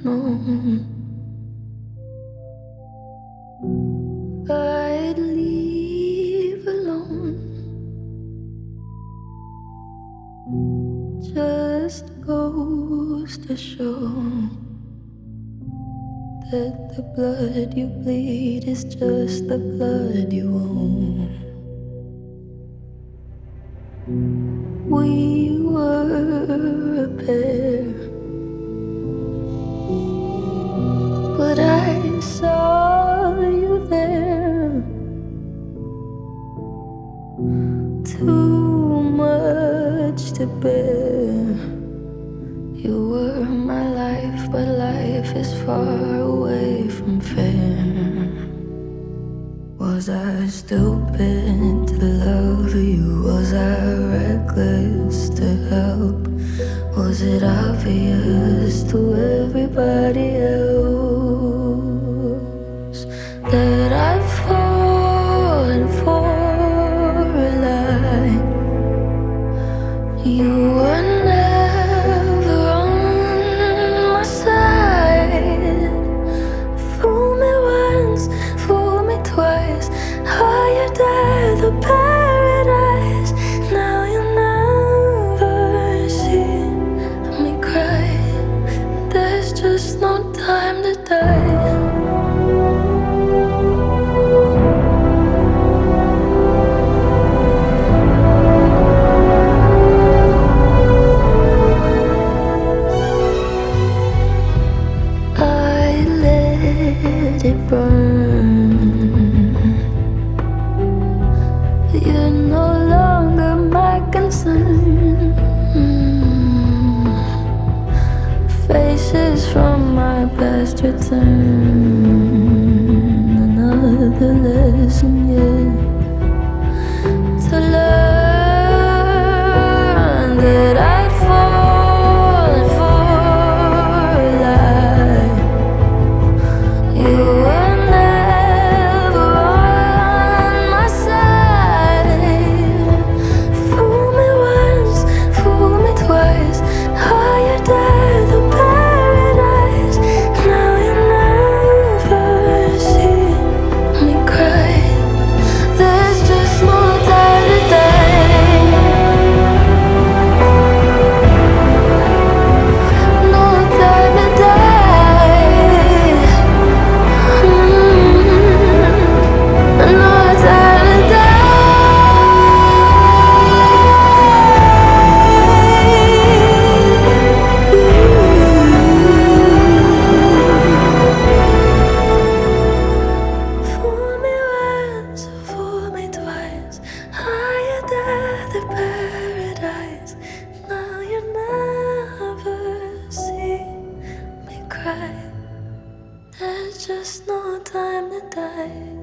known I'd leave alone. Just goes to show that the blood you bleed is just the blood you own. We were a pair, but I saw you there. Too much to bear. You were my life, but life is far away from fair. Was I stupid to love you? Was I reckless to help? Was it obvious to everybody else that I've fallen for a lie? You were never on my side. Fool me once, fool me twice. Higher than the paradise. Now you never see me cry. There's just no time to die. It burn. You're no longer my concern. Faces from my past return. Another lesson yet to learn that I'd fallen for a lie. You were never on my side. Fool me once, fool me twice. Higher than the paradise. Now you never see me cry. There's just no time to die. No time to die. There's just no time to die.